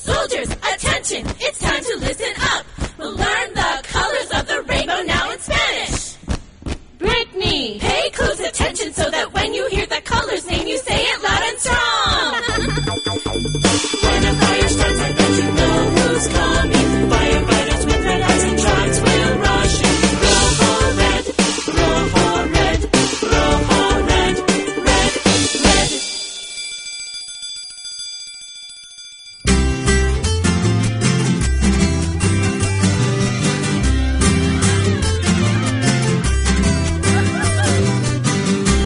Soldiers, attention, it's time to listen up. We'll learn the colors of the rainbow now in Spanish. Brittany, pay close attention so